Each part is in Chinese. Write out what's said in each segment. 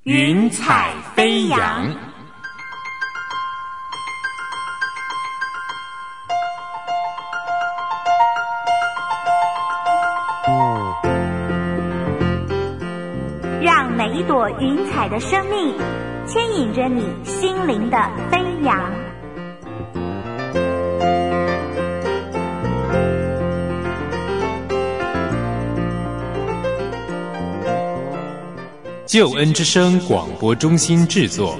云彩飞扬。 让每一朵云彩的生命牵引着你心灵的飞扬。 救恩之声广播中心制作。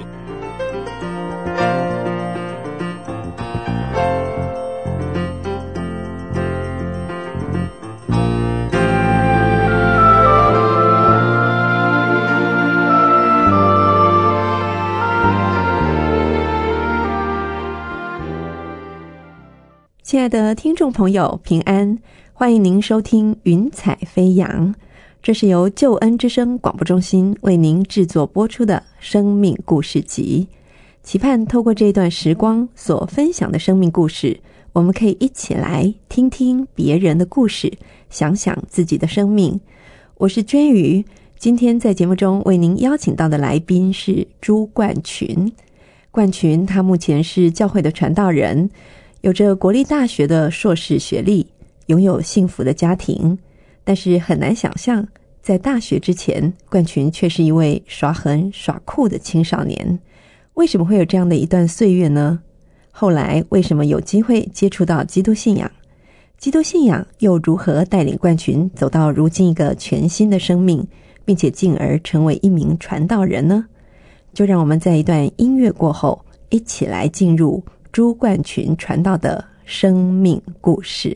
亲爱的听众朋友，平安，欢迎您收听云彩飞扬，这是由救恩之声广播中心为您制作播出的生命故事集，期盼透过这一段时光所分享的生命故事，我们可以一起来听听别人的故事，想想自己的生命。我是娟瑜，今天在节目中为您邀请到的来宾是朱冠群。冠群他目前是教会的传道人，有着国立大学的硕士学历，拥有幸福的家庭，但是很难想象在大学之前，冠群却是一位耍狠耍酷的青少年。为什么会有这样的一段岁月呢？后来为什么有机会接触到基督信仰？基督信仰又如何带领冠群走到如今一个全新的生命，并且进而成为一名传道人呢？就让我们在一段音乐过后，一起来进入朱冠群传道的生命故事。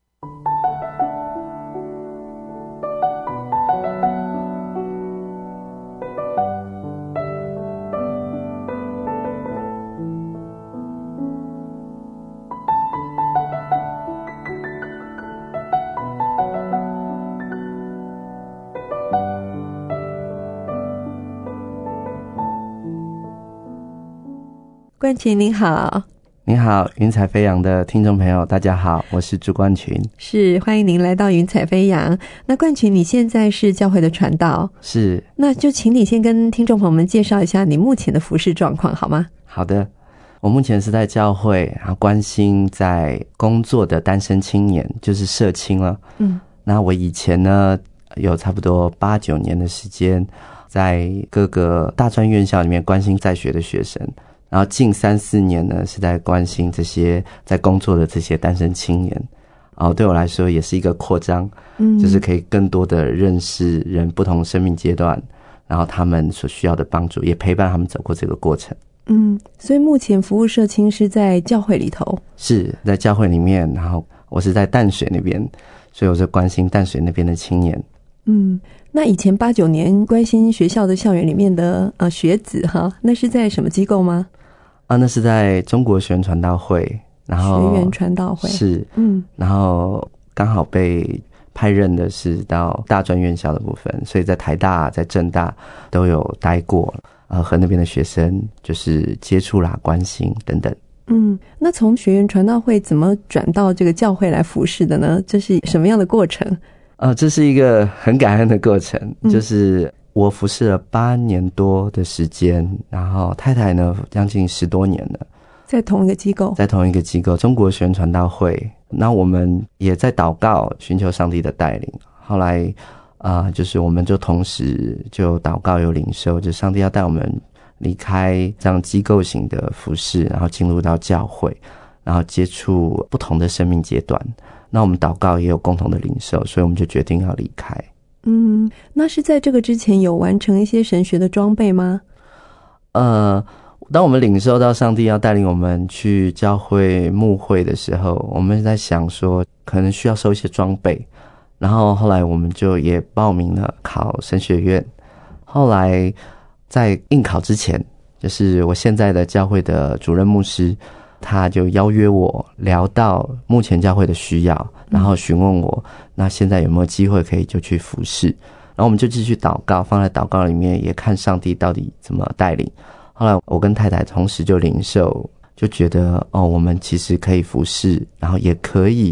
冠群您好。 你好，云彩飞扬的听众朋友大家好，我是朱冠群。 是，欢迎您来到云彩飞扬。那冠群你现在是教会的传道？ 是。 那就请你先跟听众朋友们介绍一下你目前的服事状况好吗？ 好的，我目前是在教会，然后关心在工作的单身青年，就是社青了。那我以前呢有差不多8、9年的时间在各个大专院校里面关心在学的学生，然后近3、4年呢是在关心这些在工作的这些单身青年。对我来说也是一个扩张，就是可以更多的认识人不同生命阶段，然后他们所需要的帮助，也陪伴他们走过这个过程。 所以目前服务社青是在教会里头？是在教会里面，然后我是在淡水那边，所以我是关心淡水那边的青年。 那以前8、9年关心学校的校园里面的学子哈，那是在什么机构吗？ 那是在中国学园传道会，然后学园传道会是， 然后刚好被派任的是到大专院校的部分，所以在台大、在政大都有待过，和那边的学生就是接触啦、关心等等。 那从学园传道会怎么转到这个教会来服事的呢？这是什么样的过程？ 这是一个很感恩的过程，就是我服侍了8年多的时间，然后太太呢将近10多年了， 在同一个机构， 中国学园传道会。那我们也在祷告，寻求上帝的带领。后来就是我们就同时就祷告有领受，就上帝要带我们离开这样机构型的服侍，然后进入到教会，然后接触不同的生命阶段。那我们祷告也有共同的领受，所以我们就决定要离开。 那是在这个之前有完成一些神学的装备吗？ 当我们领受到上帝要带领我们去教会牧会的时候，我们在想说可能需要收一些装备，然后后来我们就也报名了考神学院。后来在应考之前，就是我现在的教会的主任牧师，他就邀约我聊到目前教会的需要，然后询问我那现在有没有机会可以就去服事，然后我们就继续祷告，放在祷告里面也看上帝到底怎么带领。后来我跟太太同时就领受，就觉得我们其实可以服事，然后也可以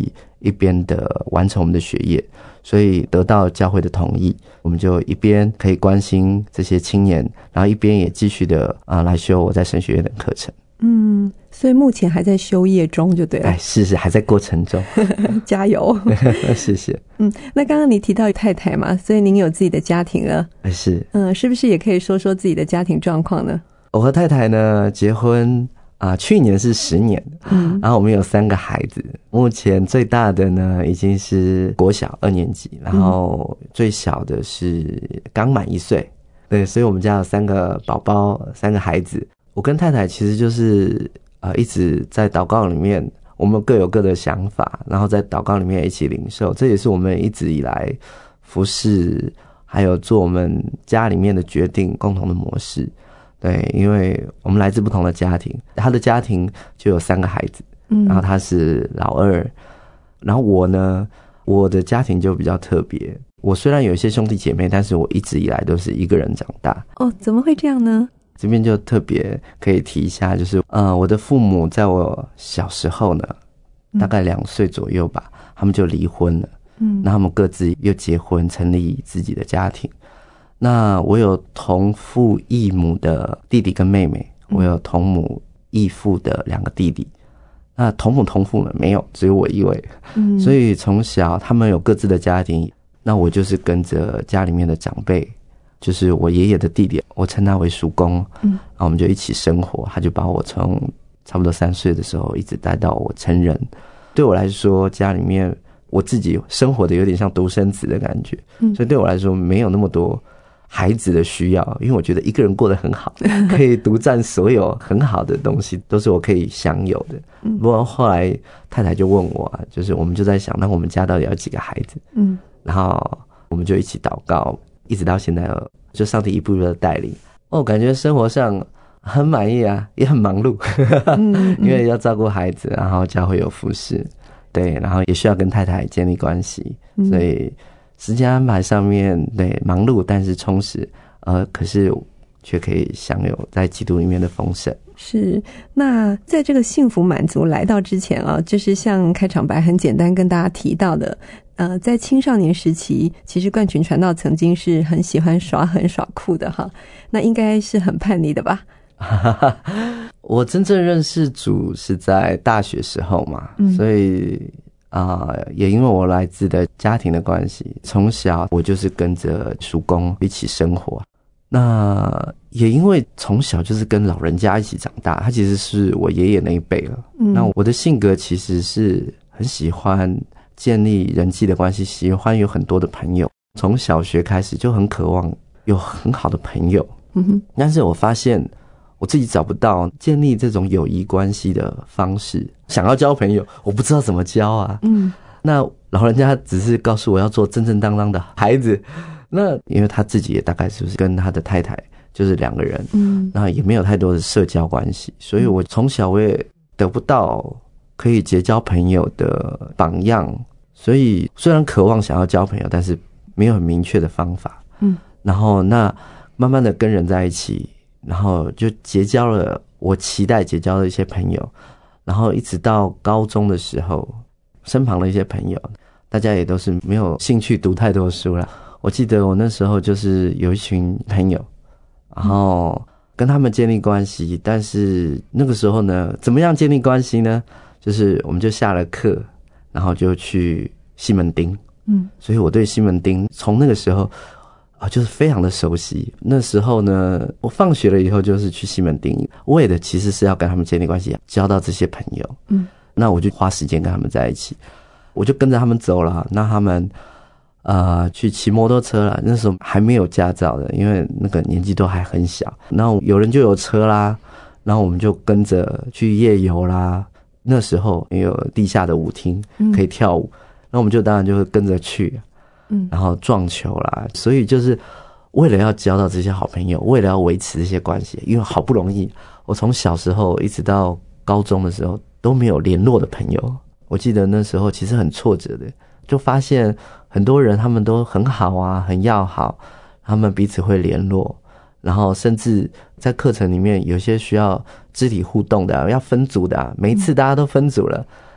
一边的完成我们的学业，所以得到教会的同意，我们就一边可以关心这些青年，然后一边也继续的来修我在神学院的课程。 所以目前还在修业中就对了。 是还在过程中。 加油。 谢谢。 那刚刚你提到太太嘛，所以您有自己的家庭了。 是。 是不是也可以说说自己的家庭状况呢？ 我和太太呢结婚去年是10年，然后我们有3个孩子，目前最大的呢已经是国小2年级，然后最小的是刚满1岁。对，所以我们家有3个宝宝，3个孩子。我跟太太其实就是一直在祷告里面，我们各有各的想法，然后在祷告里面一起领受，这也是我们一直以来服侍还有做我们家里面的决定共同的模式。对，因为我们来自不同的家庭，他的家庭就有3个孩子，然后他是老2，然后我呢，我的家庭就比较特别，我虽然有一些兄弟姐妹，但是我一直以来都是一个人长大。 怎么会这样呢？ 这边就特别可以提一下，就是我的父母在我小时候呢，大概2岁左右吧，他们就离婚了。那他们各自又结婚，成立自己的家庭。那我有同父异母的弟弟跟妹妹，我有同母异父的2个弟弟。那同母同父呢没有，只有我一位。所以从小他们有各自的家庭，那我就是跟着家里面的长辈，就是我爷爷的弟弟，我称他为叔公，然后我们就一起生活，他就把我从差不多3岁的时候一直带到我成人。对我来说，家里面我自己生活的有点像独生子的感觉，所以对我来说没有那么多孩子的需要，因为我觉得一个人过得很好，可以独占所有很好的东西，都是我可以享有的。不过后来太太就问我就是我们就在想，那我们家到底要几个孩子？然後我们就一起祷告，一直到现在就上帝一步一步的带领。感觉生活上很满意啊，也很忙碌。因为要照顾孩子，然后教会有服事，对，然后也需要跟太太建立关系，所以时间安排上面对忙碌但是充实，可是却可以享有在基督里面的丰盛。 是，那在这个幸福满足来到之前就是像开场白很简单跟大家提到的，在青少年时期，其实冠群传道曾经是很喜欢耍狠耍酷的哈，那应该是很叛逆的吧？ 我真正认识主是在大学时候嘛，所以也因为我来自的家庭的关系，从小我就是跟着叔公一起生活。那也因为从小就是跟老人家一起长大，他其实是我爷爷那一辈了。那我的性格其实是很喜欢建立人际的关系，喜欢有很多的朋友，从小学开始就很渴望有很好的朋友。但是我发现我自己找不到建立这种友谊关系的方式，想要交朋友我不知道怎么交啊。那老人家只是告诉我要做正正当当的孩子，那因为他自己也大概是跟他的太太就是2个人，那也没有太多的社交关系，所以我从小我也得不到可以结交朋友的榜样，所以虽然渴望想要交朋友，但是没有很明确的方法。然后那慢慢的跟人在一起，然后就结交了我期待结交的一些朋友，然后一直到高中的时候，身旁的一些朋友大家也都是没有兴趣读太多书了。我记得我那时候就是有一群朋友，然后跟他们建立关系，但是那个时候呢，怎么样建立关系呢？就是我们就下了课，然后就去西门町。所以我对西门町从那个时候就是非常的熟悉。那时候呢，我放学了以后就是去西门町，为的其实是要跟他们建立关系，交到这些朋友。那我就花时间跟他们在一起，我就跟着他们走了。那他们去骑摩托车了，那时候还没有驾照的，因为那个年纪都还很小。然后有人就有车啦，然后我们就跟着去夜游啦。那时候也有地下的舞厅可以跳舞，那我们就当然就会跟着去，然后撞球啦。所以就是为了要交到这些好朋友，为了要维持这些关系，因为好不容易我从小时候一直到高中的时候都没有联络的朋友。我记得那时候其实很挫折的，就发现很多人他们都很好啊，很要好，他们彼此会联络，然后甚至在课程里面有些需要肢体互动的要分组的每一次大家都分组了，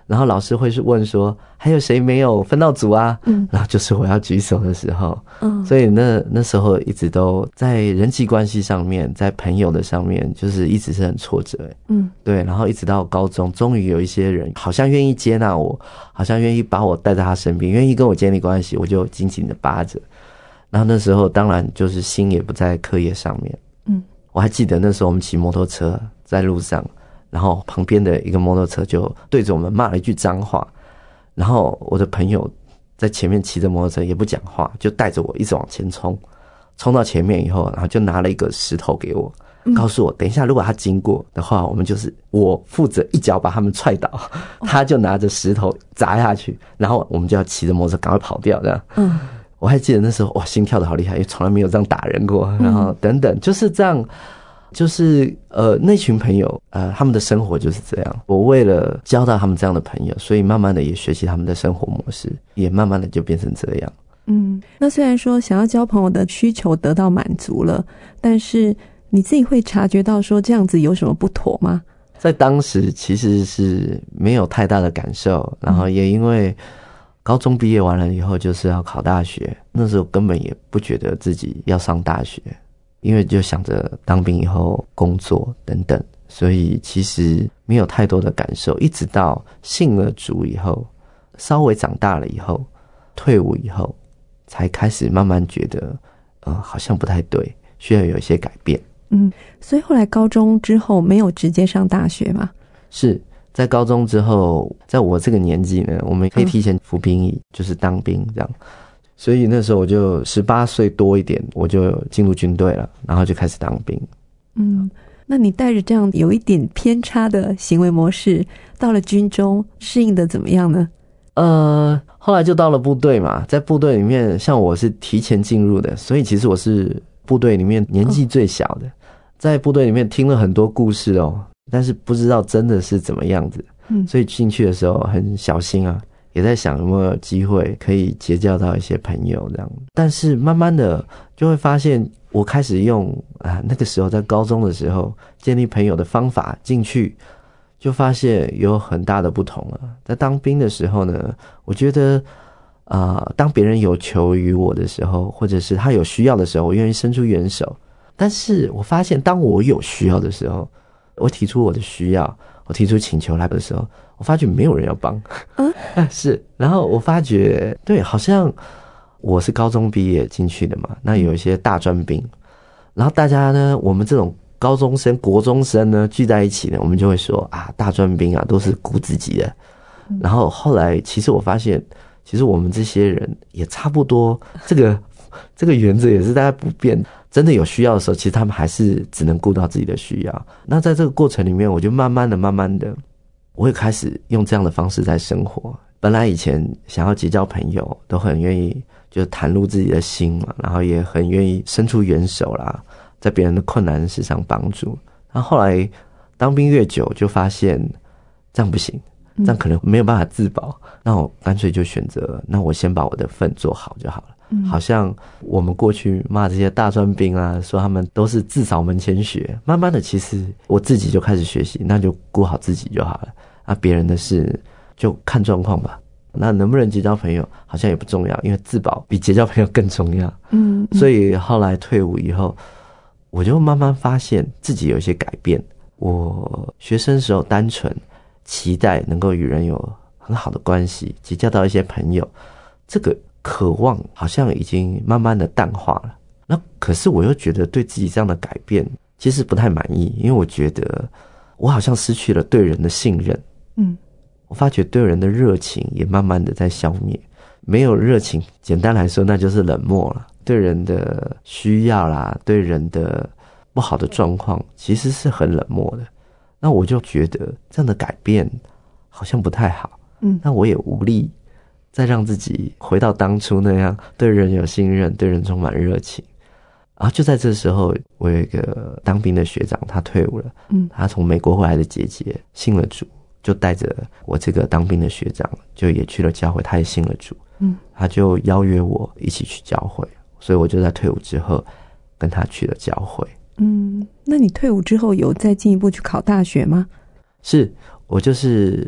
然后老师会是问说还有谁没有分到组啊？然后就是我要举手的时候，所以那时候一直都在人际关系上面，在朋友的上面，就是一直是很挫折。对，然后一直到高中，终于有一些人好像愿意接纳我，好像愿意把我带在他身边，愿意跟我建立关系，我就紧紧的扒着。然后那时候当然就是心也不在课业上面。我还记得那时候我们骑摩托车在路上，然后旁边的一个摩托车就对着我们骂了一句脏话，然后我的朋友在前面骑着摩托车也不讲话，就带着我一直往前冲，冲到前面以后，然后就拿了一个石头给我，告诉我等一下如果他经过的话，我们就是我负责一脚把他们踹倒，他就拿着石头砸下去，然后我们就要骑着摩托车赶快跑掉这样。我还记得那时候哇，心跳得好厉害，因为从来没有这样打人过，然后等等，就是这样，就是那群朋友他们的生活就是这样。我为了交到他们这样的朋友，所以慢慢的也学习他们的生活模式，也慢慢的就变成这样。 那虽然说想要交朋友的需求得到满足了，但是你自己会察觉到说这样子有什么不妥吗？ 在当时其实是没有太大的感受，然后也因为高中毕业完了以后就是要考大学，那时候根本也不觉得自己要上大学，因为就想着当兵以后工作等等，所以其实没有太多的感受。一直到信了主以后，稍微长大了以后，退伍以后，才开始慢慢觉得好像不太对，需要有一些改变。 所以后来高中之后没有直接上大学吗？ 是在高中之后，在我这个年纪呢，我们可以提前服兵役，就是当兵这样。所以那时候我就18岁多一点，我就进入军队了，然后就开始当兵。 那你带着这样有一点偏差的行为模式到了军中，适应的怎么样呢？ 后来就到了部队嘛，在部队里面，像我是提前进入的，所以其实我是部队里面年纪最小的。在部队里面听了很多故事但是不知道真的是怎么样子，所以进去的时候很小心啊，也在想有没有机会可以结交到一些朋友这样。但是慢慢的就会发现，我开始用那个时候在高中的时候建立朋友的方法进去，就发现有很大的不同了。在当兵的时候呢，我觉得当别人有求于我的时候，或者是他有需要的时候，我愿意伸出援手。但是我发现当我有需要的时候，我提出我的需要，我提出请求来的时候，我发觉没有人要帮。是，然后我发觉对，好像我是高中毕业进去的嘛，那有一些大专兵，然后大家呢，我们这种高中生国中生呢聚在一起呢，我们就会说大专兵都是顾自己的。然后后来其实我发现，其实我们这些人也差不多，这个原则也是大家不变。真的有需要的时候，其实他们还是只能顾到自己的需要。那在这个过程里面，我就慢慢的，我会开始用这样的方式在生活。本来以前想要结交朋友，都很愿意就袒露自己的心嘛，然后也很愿意伸出援手啦，在别人的困难事上帮助。然后后来当兵越久，就发现这样不行，这样可能没有办法自保。那我干脆就选择，那我先把我的份做好就好了。好像我们过去骂这些大专兵说他们都是自扫门前雪，慢慢的其实我自己就开始学习，那就顾好自己就好了，别人的事就看状况吧。那能不能结交朋友好像也不重要，因为自保比结交朋友更重要。所以后来退伍以后，我就慢慢发现自己有一些改变。我学生时候单纯期待能够与人有很好的关系，结交到一些朋友，这个渴望好像已经慢慢的淡化了。那可是我又觉得对自己这样的改变其实不太满意，因为我觉得我好像失去了对人的信任。我发觉对人的热情也慢慢的在消灭。没有热情，简单来说那就是冷漠了。对人的需要啦，对人的不好的状况其实是很冷漠的。那我就觉得这样的改变好像不太好。那我也无力再让自己回到当初那样对人有信任，对人充满热情。然后就在这时候，我有一个当兵的学长，他退伍了，他从美国回来的姐姐信了主，就带着我这个当兵的学长就也去了教会，他也信了主，他就邀约我一起去教会，所以我就在退伍之后跟他去了教会。 那你退伍之后有再进一步去考大学吗？ 是，我就是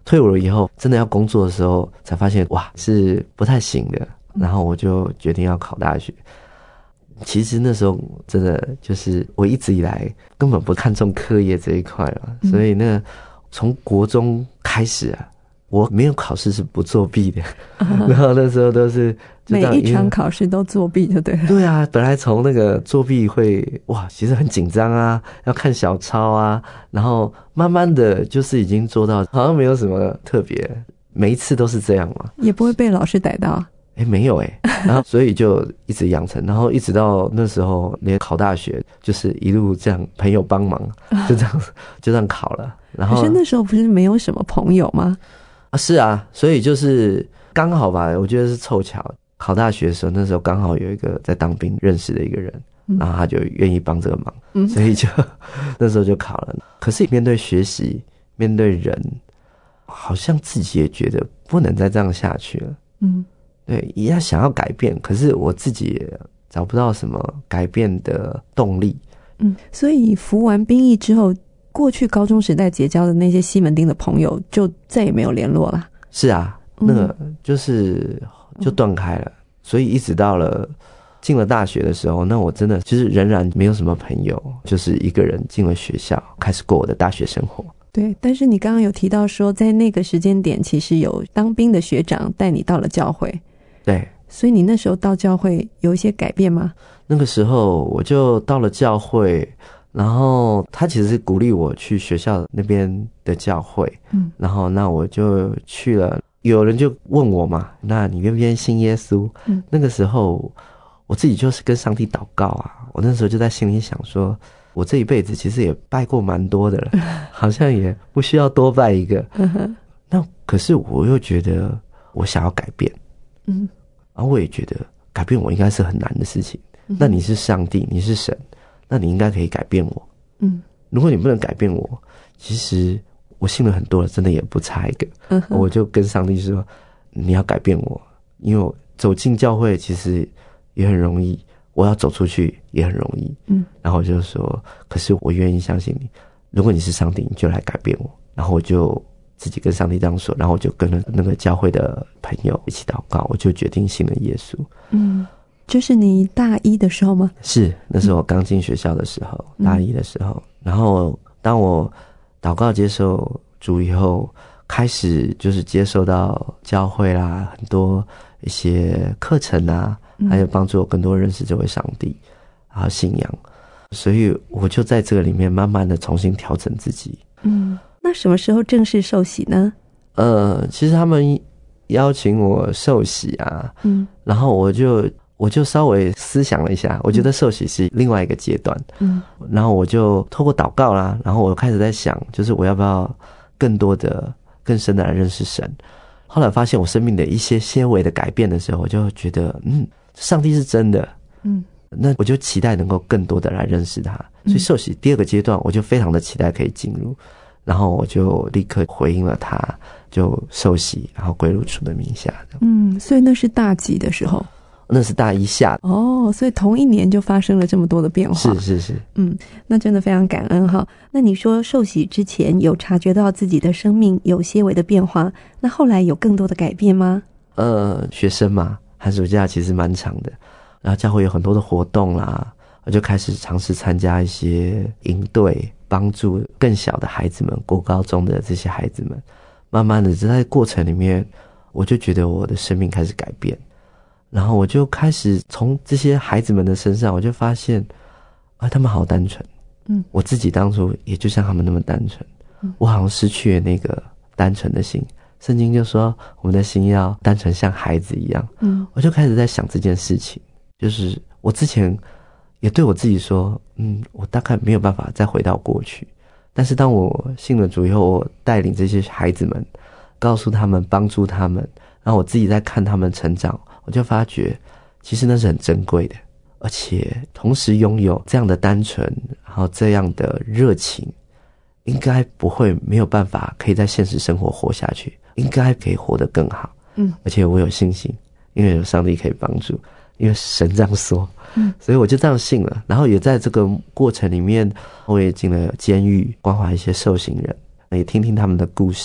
退伍了以后，真的要工作的时候，才发现哇是不太行的，然后我就决定要考大学。其实那时候真的就是我一直以来根本不看重课业这一块了，所以那从国中开始啊，我没有考试是不作弊的，然后那时候都是每一场考试都作弊就对了。 对啊，本来从那个作弊会哇，其实很紧张啊，要看小抄啊，然后慢慢的就是已经做到好像没有什么特别，每一次都是这样嘛， 也不会被老师逮到。 没有然后所以就一直养成，然后一直到那时候连考大学就是一路这样，朋友帮忙就这样考了。然后可是那时候不是没有什么朋友吗？ 是啊，所以就是刚好吧，我觉得是凑巧。考大学的时候，那时候刚好有一个在当兵认识的一个人，然后他就愿意帮这个忙，所以就那时候就考了。可是面对学习，面对人，好像自己也觉得不能再这样下去了。对，也想要改变，可是我自己也找不到什么改变的动力。 所以服完兵役之后，过去高中时代结交的那些西门町的朋友就再也没有联络了。 是啊，那个就断开了，所以一直到了进了大学的时候，那我真的就是仍然没有什么朋友，就是一个人进了学校，开始过我的大学生活。 对，但是你刚刚有提到说，在那个时间点，其实有当兵的学长带你到了教会。 对， 所以你那时候到教会有一些改变吗？ 那个时候我就到了教会，然后他其实是鼓励我去学校那边的教会，然后那我就去了。有人就问我嘛，那你愿不愿意信耶稣？那个时候我自己就是跟上帝祷告啊，我那时候就在心里想说，我这一辈子其实也拜过蛮多的了，好像也不需要多拜一个。那可是我又觉得我想要改变，然后我也觉得改变我应该是很难的事情。那你是上帝，你是神，那你应该可以改变我。如果你不能改变我，其实我信了很多了，真的也不差一个。我就跟上帝说，你要改变我，因为我走进教会其实也很容易，我要走出去也很容易。然后我就说，可是我愿意相信你，如果你是上帝，你就来改变我。然后我就自己跟上帝这样说，然后我就跟了那个教会的朋友一起祷告，我就决定信了耶稣。 就是你大一的时候吗？ 是，那是我刚进学校的时候，大一的时候。然后当我祷告接受主以后，开始就是接受到教会啦，很多一些课程啊，还有帮助我更多认识这位上帝，还有信仰。所以我就在这个里面慢慢的重新调整自己。 那什么时候正式受洗呢？ 其实他们邀请我受洗啊，然后我就稍微思想了一下，我觉得受洗是另外一个阶段，然后我就透过祷告啦，然后我开始在想，就是我要不要更多的、更深的来认识神。后来发现我生命的一些些微的改变的时候，我就觉得，上帝是真的，那我就期待能够更多的来认识他。所以受洗第二个阶段，我就非常的期待可以进入，然后我就立刻回应了他，就受洗，然后归入主的名下。 所以那是大几的时候？ 那是大一下。 所以同一年就发生了这么多的变化。 是。 那真的非常感恩哈。那你说受洗之前有察觉到自己的生命有些微的变化，那后来有更多的改变吗？ 学生嘛，寒暑假其实蛮长的，然后教会有很多的活动啦，我就开始尝试参加一些营队，帮助更小的孩子们，国高中的这些孩子们。慢慢的在过程里面，我就觉得我的生命开始改变，然后我就开始从这些孩子们的身上，我就发现他们好单纯。我自己当初也就像他们那么单纯，我好像失去了那个单纯的心。圣经就说我们的心要单纯像孩子一样。我就开始在想这件事情，就是我之前也对我自己说，我大概没有办法再回到过去。但是当我信了主以后，我带领这些孩子们，告诉他们，帮助他们，然后我自己在看他们成长，我就发觉其实那是很珍贵的，而且同时拥有这样的单纯，然后这样的热情，应该不会没有办法可以在现实生活活下去，应该可以活得更好。而且我有信心，因为有上帝可以帮助，因为神这样说，所以我就这样信了。然后也在这个过程里面，我也进了监狱，关怀一些受刑人，也听听他们的故事。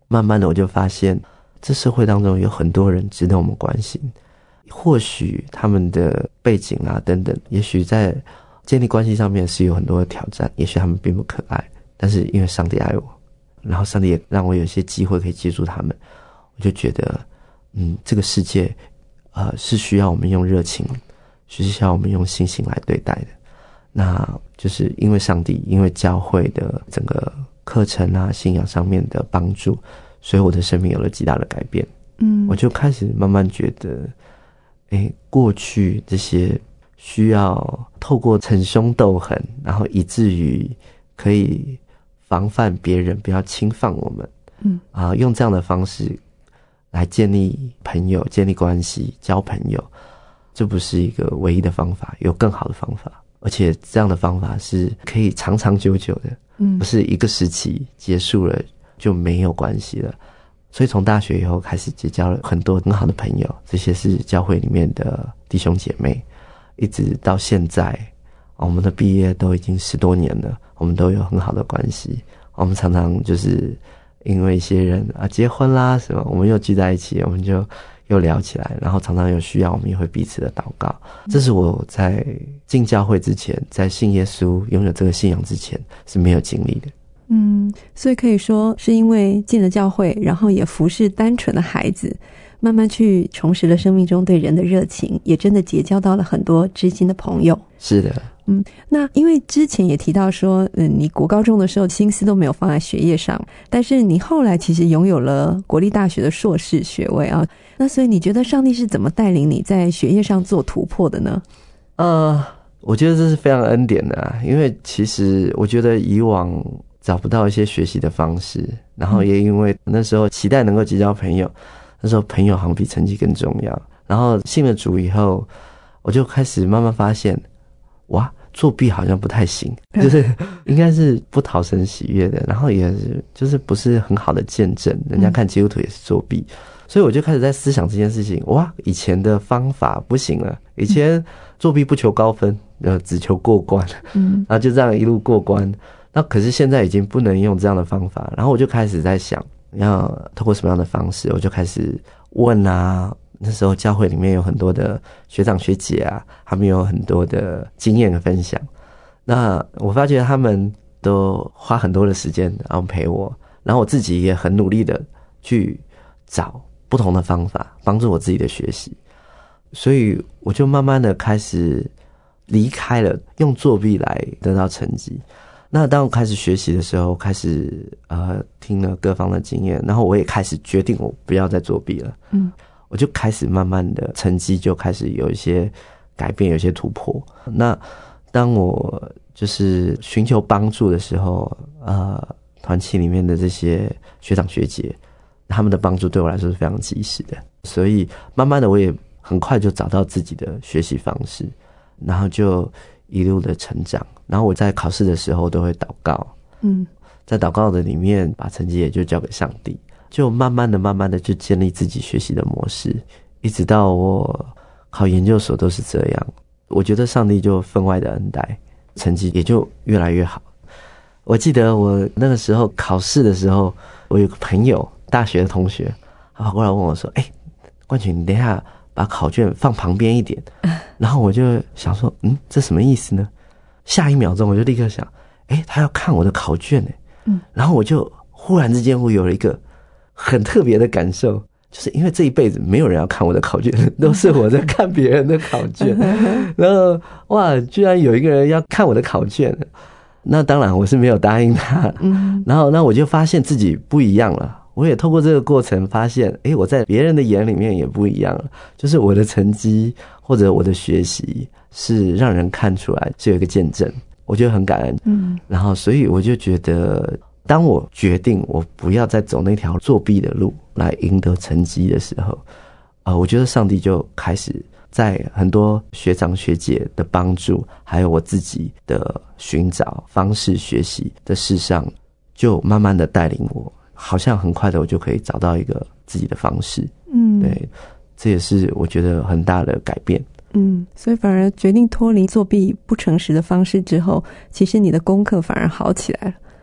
慢慢的我就发现这社会当中有很多人值得我们关心，或许他们的背景啊等等，也许在建立关系上面是有很多的挑战，也许他们并不可爱，但是因为上帝爱我，然后上帝也让我有一些机会可以接触他们，我就觉得这个世界是需要我们用热情，是需要我们用信心来对待的。那就是因为上帝，因为教会的整个课程啊信仰上面的帮助，所以我的生命有了极大的改变。我就开始慢慢觉得过去这些需要透过逞凶斗狠，然后以至于可以防范别人不要侵犯我们，用这样的方式来建立朋友、建立关系、交朋友，这不是一个唯一的方法，有更好的方法，而且这样的方法是可以长长久久的，不是一个时期结束了就没有关系了。所以从大学以后开始结交了很多很好的朋友，这些是教会里面的弟兄姐妹，一直到现在我们的毕业都已经10多年了，我们都有很好的关系。我们常常就是因为一些人结婚啦什么，我们又聚在一起，我们就又聊起来，然后常常有需要我们也会彼此的祷告。这是我在进教会之前，在信耶稣拥有这个信仰之前是没有经历的。 所以可以说是因为进了教会，然后也服侍单纯的孩子，慢慢去重拾了生命中对人的热情，也真的结交到了很多知心的朋友。 是的。 那因为之前也提到说你国高中的时候心思都没有放在学业上，但是你后来其实拥有了国立大学的硕士学位啊，那所以你觉得上帝是怎么带领你在学业上做突破的呢？ 我觉得这是非常恩典的因为其实我觉得以往找不到一些学习的方式，然后也因为那时候期待能够结交朋友，那时候朋友好像比成绩更重要，然后信了主以后，我就开始慢慢发现哇，作弊好像不太行，就是应该是不讨神喜悦的，然后也是就是不是很好的见证，人家看基督徒也是作弊，所以我就开始在思想这件事情。哇，以前的方法不行了，以前作弊不求高分，只求过关，然后就这样一路过关。那可是现在已经不能用这样的方法，然后我就开始在想要透过什么样的方式，我就开始问那时候教会里面有很多的学长学姐他们有很多的经验的分享，那我发觉他们都花很多的时间然后陪我，然后我自己也很努力的去找不同的方法帮助我自己的学习，所以我就慢慢的开始离开了用作弊来得到成绩。那当我开始学习的时候，开始听了各方的经验，然后我也开始决定我不要再作弊了。我就开始慢慢的成绩就开始有一些改变，有一些突破。那当我就是寻求帮助的时候，团契里面的这些学长学姐，他们的帮助对我来说是非常及时的，所以慢慢的我也很快就找到自己的学习方式，然后就一路的成长。然后我在考试的时候都会祷告，在祷告的里面把成绩也就交给上帝，就慢慢的就建立自己学习的模式，一直到我考研究所都是这样。我觉得上帝就分外的恩待，成绩也就越来越好。我记得我那个时候考试的时候，我有个朋友，大学的同学，他跑过来问我说冠群，你等一下把考卷放旁边一点。然后我就想说这什么意思呢？下一秒钟我就立刻想他要看我的考卷然后我就忽然之间我有了一个很特别的感受，就是因为这一辈子没有人要看我的考卷，都是我在看别人的考卷。然后哇，居然有一个人要看我的考卷，那当然我是没有答应他。然后那我就发现自己不一样了，我也透过这个过程发现我在别人的眼里面也不一样了，就是我的成绩或者我的学习是让人看出来，是有一个见证，我觉得很感恩。然后所以我就觉得当我决定我不要再走那条作弊的路来赢得成绩的时候，我觉得上帝就开始在很多学长学姐的帮助，还有我自己的寻找方式学习的事上，就慢慢的带领我，好像很快的我就可以找到一个自己的方式。对，这也是我觉得很大的改变。 所以反而决定脱离作弊不诚实的方式之后，其实你的功课反而好起来了。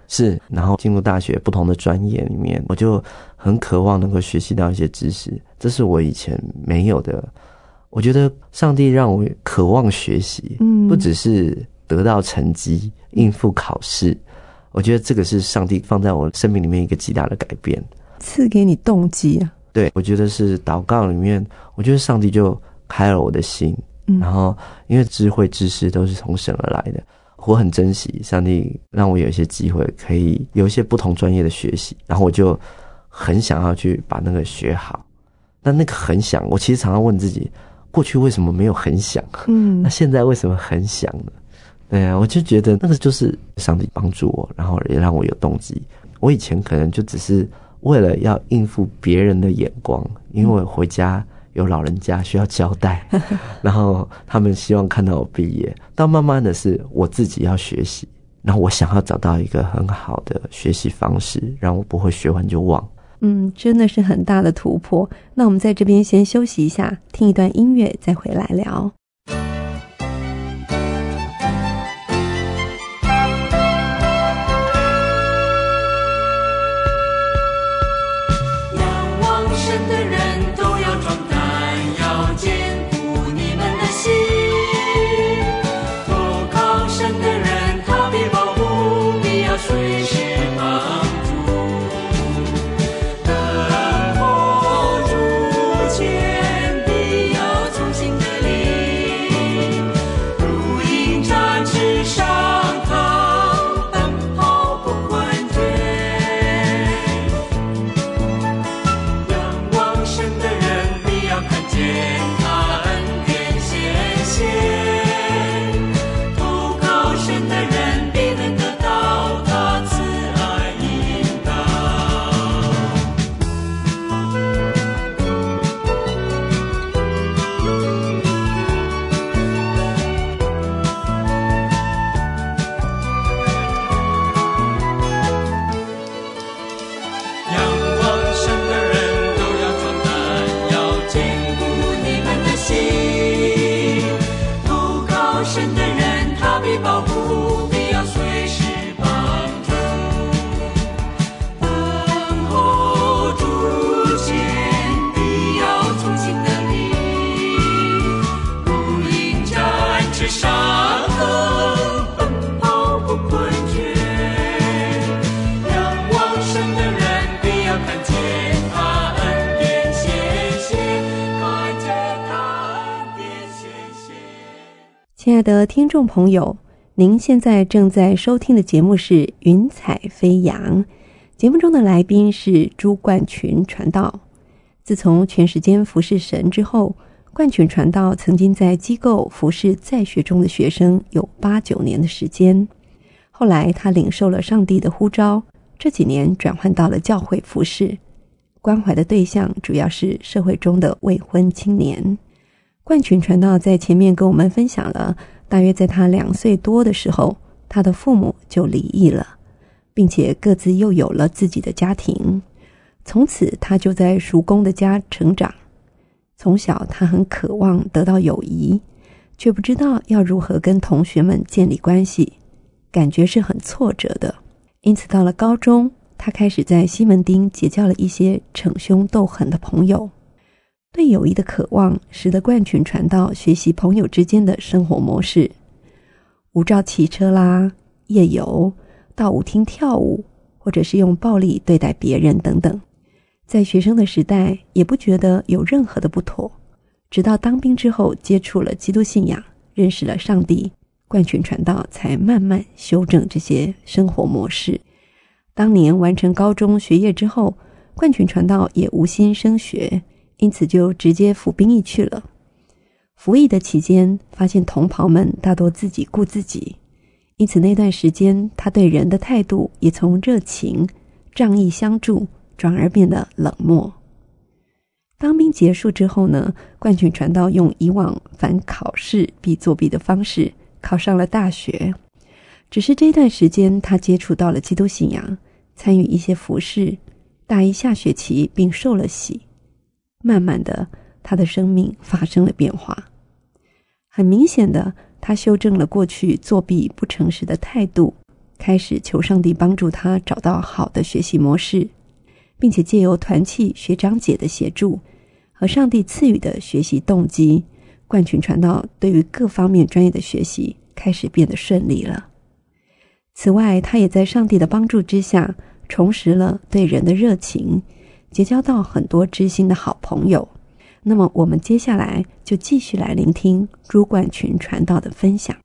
是，然后进入大学不同的专业里面，我就很渴望能够学习到一些知识，这是我以前没有的。我觉得上帝让我渴望学习，不只是得到成绩应付考试，我觉得这个是上帝放在我生命里面一个极大的改变， 赐给你动机啊。 对，我觉得是祷告里面，我觉得上帝就开了我的心，然后因为智慧知识都是从神而来的，我很珍惜上帝让我有一些机会可以有一些不同专业的学习，然后我就很想要去把那个学好。但那个很想，我其实常常问自己，过去为什么没有很想？那现在为什么很想呢？对啊，我就觉得那个就是上帝帮助我，然后也让我有动机。我以前可能就只是为了要应付别人的眼光，因为我回家有老人家需要交代，然后他们希望看到我毕业。到慢慢的是我自己要学习，然后我想要找到一个很好的学习方式，让我不会学完就忘。 真的是很大的突破。那我们在这边先休息一下，听一段音乐，再回来聊。 仰望神的人都要壮胆，要坚固你们的心。投靠神的人，他必保护，必要随时帮助。等候主前，必要从心的力，如鹰展翅上腾，奔跑不困倦。仰望神的人，必要看见他恩典显现。投靠神的人，必能得到他慈爱引导。仰望神的人都要壮胆，要坚固你们的心。投靠神的人，他必保护，必要随时帮助。等候主前，必要从心的力，如鹰展翅上腾，奔跑不困倦。仰望神的人，必要看见他恩典显现，看见他恩典显现。 亲爱的听众朋友，您现在正在收听的节目是《云彩飞扬》，节目中的来宾是朱冠群传道。自从全时间服侍神之后，冠群传道曾经在机构服侍在学中的学生有8-9年的时间。后来他领受了上帝的呼召，这几年转换到了教会服侍，关怀的对象主要是社会中的未婚青年。冠群传道在前面跟我们分享了，大约在他2岁多的时候，他的父母就离异了，并且各自又有了自己的家庭。从此他就在叔公的家成长。从小他很渴望得到友谊，却不知道要如何跟同学们建立关系，感觉是很挫折的。因此到了高中，他开始在西门町结交了一些逞凶斗狠的朋友。对友谊的渴望使得冠群传道学习朋友之间的生活模式，无照骑车啦，夜游，到舞厅跳舞，或者是用暴力对待别人等等。在学生的时代也不觉得有任何的不妥，直到当兵之后接触了基督信仰，认识了上帝，冠群传道才慢慢修正这些生活模式。当年完成高中学业之后，冠群传道也无心升学，因此就直接服兵役去了。服役的期间，发现同袍们大多自己顾自己，因此那段时间他对人的态度也从热情、仗义相助转而变得冷漠。当兵结束之后呢，冠群传道用以往凡考试必作弊的方式考上了大学。只是这段时间他接触到了基督信仰，参与一些服事，大一下学期并受了洗。慢慢的，他的生命发生了变化。很明显的，他修正了过去作弊不诚实的态度， 开始求上帝帮助他找到好的学习模式，并且借由团契学长姐的协助和上帝赐予的学习动机，冠群传道对于各方面专业的学习开始变得顺利了。此外，他也在上帝的帮助之下重拾了对人的热情，结交到很多知心的好朋友。那么我们接下来就继续来聆听朱冠群传道的分享。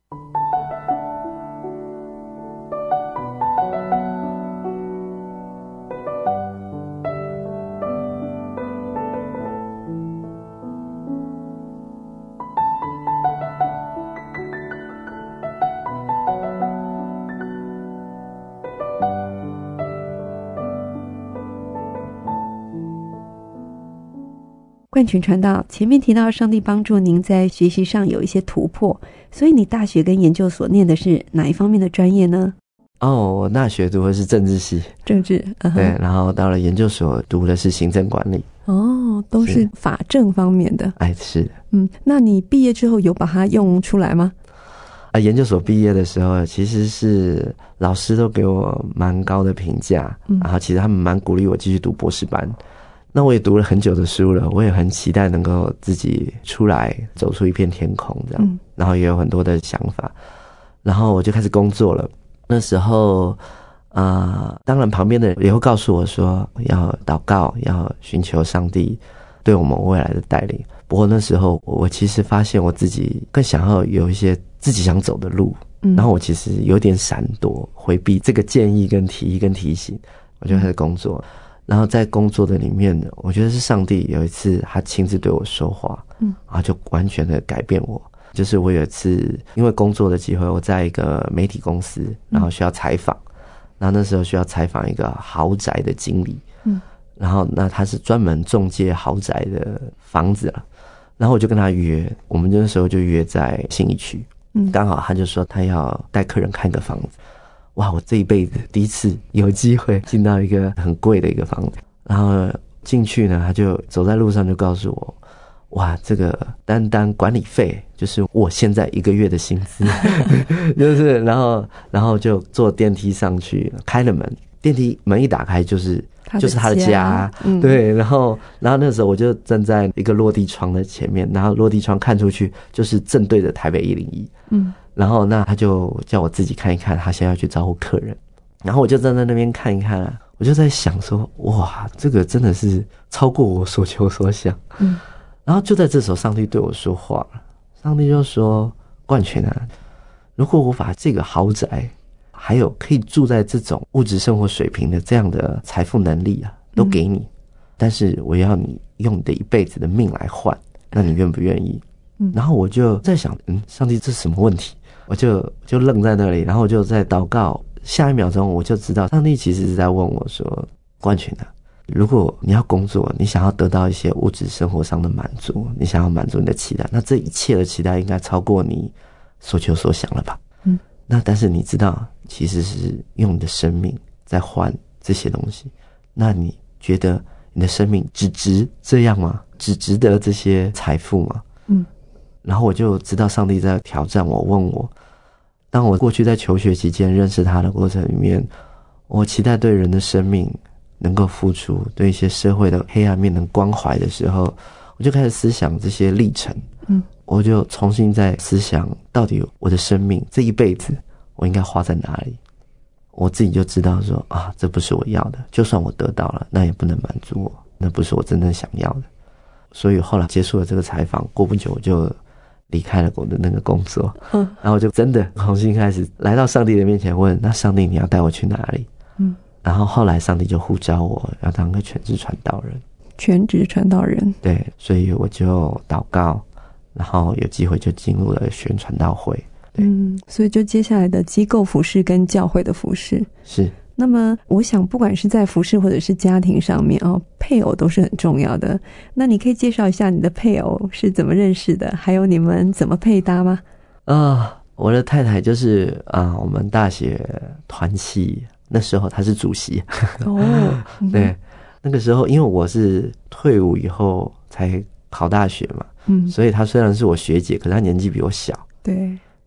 冠群传道，前面提到上帝帮助您在学习上有一些突破，所以你大学跟研究所念的是哪一方面的专业呢？ 我大学读的是政治系， 政治， 对，然后到了研究所读的是行政管理。 都是法政方面的。 是的。 那你毕业之后有把它用出来吗？ 研究所毕业的时候，其实是老师都给我蛮高的评价，然后其实他们蛮鼓励我继续读博士班。那我也读了很久的书了，我也很期待能够自己出来走出一片天空这样，然后也有很多的想法，然后我就开始工作了。那时候当然旁边的人也会告诉我说要祷告，要寻求上帝对我们未来的带领。不过那时候我其实发现我自己更想要有一些自己想走的路，然后我其实有点闪躲回避这个建议跟提议跟提醒，我就开始工作。然后在工作的里面，我觉得是上帝有一次他亲自对我说话，然后就完全的改变我。就是我有一次因为工作的机会，我在一个媒体公司，然后需要采访，然后那时候需要采访一个豪宅的经理，然后那他是专门中介豪宅的房子了，然后我就跟他约，我们那时候就约在信义区，刚好他就说他要带客人看个房子。哇，我这一辈子第一次有机会进到一个很贵的一个房子，然后进去呢，他就走在路上就告诉我，哇，这个单管理费就是我现在1个月的薪资就是然后就坐电梯上去，开了门，电梯门一打开就是他的家，对，然后那时候我就站在一个落地窗的前面，然后落地窗看出去就是正对着台北101，然后那他就叫我自己看一看，他现在要去招呼客人，然后我就站在那边看一看我就在想说，哇，这个真的是超过我所求所想。然后就在这时候，上帝对我说话了，上帝就说：“冠群啊，如果我把这个豪宅，还有可以住在这种物质生活水平的这样的财富能力都给你，但是我要你用你的一辈子的命来换，那你愿不愿意？”然后我就在想，上帝这是什么问题？我就愣在那里，然后我就在祷告。下一秒钟我就知道，上帝其实是在问我说：“冠群啊，如果你要工作，你想要得到一些物质生活上的满足，你想要满足你的期待，那这一切的期待应该超过你所求所想了吧？那但是你知道，其实是用你的生命在换这些东西。那你觉得你的生命只值这样吗？只值得这些财富吗？”然后我就知道上帝在挑战我，问我，当我过去在求学期间认识他的过程里面，我期待对人的生命能够付出，对一些社会的黑暗面能关怀的时候，我就开始思想这些历程。我就重新在思想，到底我的生命这一辈子我应该花在哪里。我自己就知道说这不是我要的，就算我得到了，那也不能满足我，那不是我真正想要的。所以后来结束了这个采访，过不久我就离开了我的那个工作，然后我就真的重新开始来到上帝的面前问，那上帝你要带我去哪里？然后后来上帝就呼召我要当个全职传道人。 全职传道人， 对，所以我就祷告，然后有机会就进入了学院传道会。 所以就接下来的机构服事跟教会的服事是。 那么我想不管是在服事或者是家庭上面配偶都是很重要的。那你可以介绍一下你的配偶是怎么认识的，还有你们怎么配搭吗？ 我的太太就是我们大学团契那时候她是主席对，那个时候因为我是退伍以后才考大学嘛，所以她虽然是我学姐，可是她年纪比我小。 对，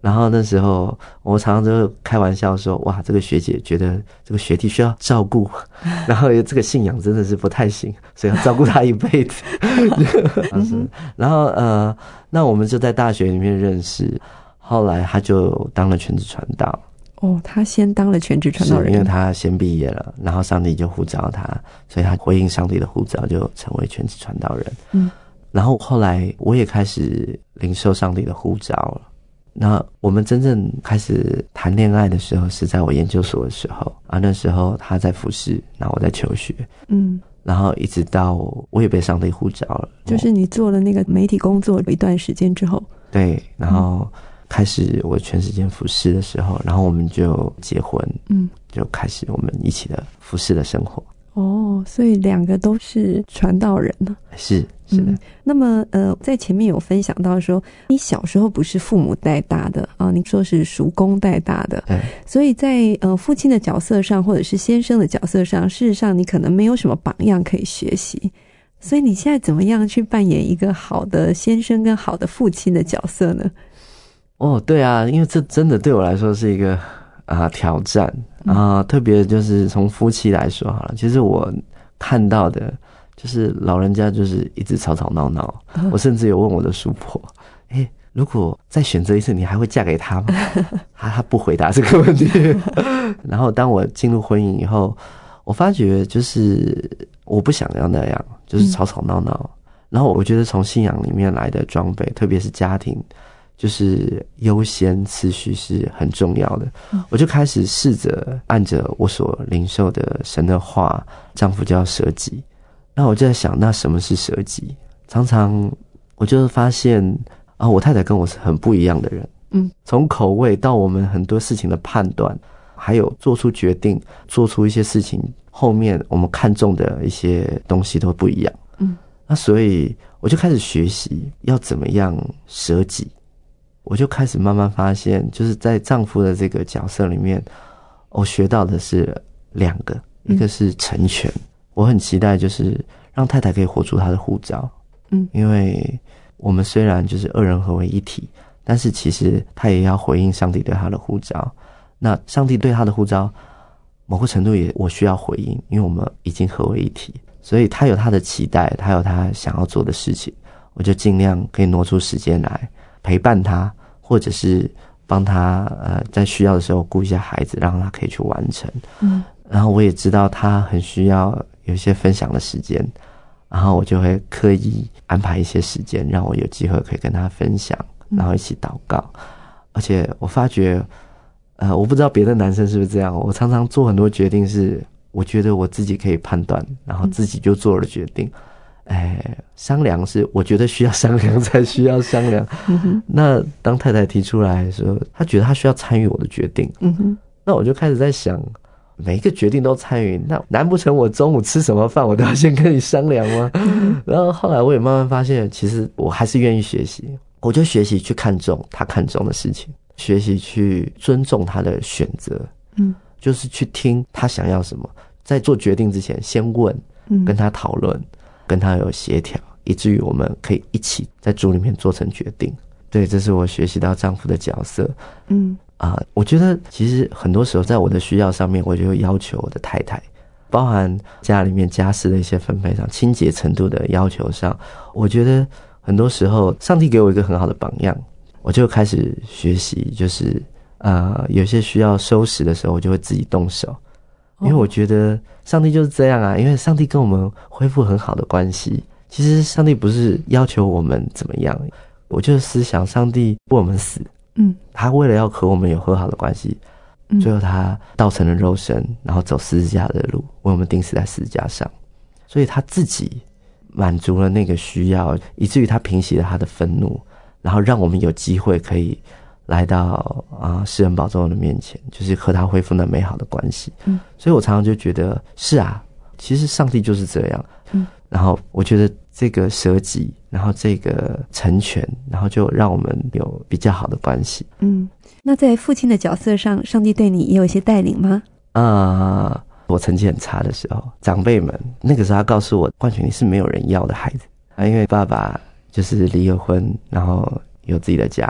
然后那时候我常常就开玩笑说，哇，这个学姐觉得这个学弟需要照顾，然后这个信仰真的是不太行，所以要照顾他一辈子。然后那我们就在大学里面认识，后来他就当了全职传道。 哦，他先当了全职传道人， 是因为他先毕业了，然后上帝就呼召他，所以他回应上帝的呼召，就成为全职传道人。然后后来我也开始领受上帝的呼召了。那我们真正开始谈恋爱的时候，是在我研究所的时候啊，那时候他在服侍，然后我在求学。然后一直到我也被上帝呼召了， 就是你做了那个媒体工作一段时间之后， 对，然后开始我全时间服侍的时候，然后我们就结婚，就开始我们一起的服侍的生活。 哦，所以两个都是传道人呢。 是的。 那么在前面有分享到说，你小时候不是父母带大的啊，你说是叔公带大的， 对。 所以在父亲的角色上，或者是先生的角色上，事实上你可能没有什么榜样可以学习。所以你现在怎么样去扮演一个好的先生跟好的父亲的角色呢？ 哦，对啊，因为这真的对我来说是一个挑战特别就是从夫妻来说好了，其实我看到的就是老人家就是一直吵吵闹闹，我甚至有问我的叔婆，如果再选择一次，你还会嫁给他吗？他不回答这个问题。然后当我进入婚姻以后，我发觉就是我不想要那样，就是吵吵闹闹。然后我觉得从信仰里面来的装备，特别是家庭，就是优先次序是很重要的。我就开始试着按着我所领受的神的话，丈夫就要舍己。那我就在想，那什么是舍己？常常我就发现我太太跟我是很不一样的人。从口味到我们很多事情的判断，还有做出决定，做出一些事情，后面我们看重的一些东西都不一样。那所以我就开始学习要怎么样舍己。我就开始慢慢发现，就是在丈夫的这个角色里面，我学到的是两个，一个是成全。我很期待就是让太太可以活出她的呼召。因为我们虽然就是二人合为一体，但是其实她也要回应上帝对她的呼召。那上帝对她的呼召，某个程度也我需要回应，因为我们已经合为一体，所以她有她的期待，她有她想要做的事情，我就尽量可以挪出时间来陪伴她，或者是帮她在需要的时候顾一下孩子，让她可以去完成。然后我也知道她很需要有一些分享的时间，然后我就会刻意安排一些时间，让我有机会可以跟她分享，然后一起祷告。而且我发觉我不知道别的男生是不是这样，我常常做很多决定是我觉得我自己可以判断，然后自己就做了决定。商量是我觉得需要商量才需要商量。那当太太提出来说她觉得她需要参与我的决定，那我就开始在想，每一个决定都参与，那难不成我中午吃什么饭我都要先跟你商量吗？然后后来我也慢慢发现，其实我还是愿意学习，我就学习去看重他看重的事情，学习去尊重他的选择，就是去听他想要什么，在做决定之前先问，跟他讨论，跟他有协调，以至于我们可以一起在主里面做成决定。对，这是我学习到丈夫的角色。我觉得其实很多时候在我的需要上面，我就会要求我的太太，包含家里面家事的一些分配上，清洁程度的要求上，我觉得很多时候上帝给我一个很好的榜样，我就开始学习，就是有些需要收拾的时候，我就会自己动手，因为我觉得上帝就是这样啊，因为上帝跟我们恢复很好的关系。其实上帝不是要求我们怎么样，我就是思想上帝不我们死，他为了要和我们有和好的关系，最后他道成了肉身，然后走十字架的路，为我们钉死在十字架上，所以他自己满足了那个需要，以至于他平息了他的愤怒，然后让我们有机会可以来到施恩宝座的面前，就是和他恢复那美好的关系。所以我常常就觉得是啊，其实上帝就是这样。然后我觉得这个舍己，然后这个成全，然后就让我们有比较好的关系。 那在父亲的角色上，上帝对你也有一些带领吗？ 我成绩很差的时候，长辈们那个时候他告诉我，冠群你是没有人要的孩子因为爸爸就是离了婚，然后有自己的家了，